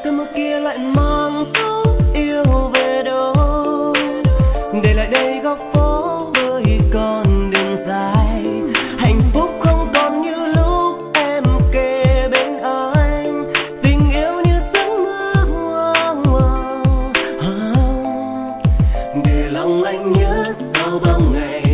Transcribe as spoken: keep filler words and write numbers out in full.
cơn mưa kia lại mang dấu yêu về đâu, để lại đây góc phố với con đường dài. Hạnh phúc không còn như lúc em kề bên anh, tình yêu như giấc mơ, để lòng anh nhớ sau bao ngày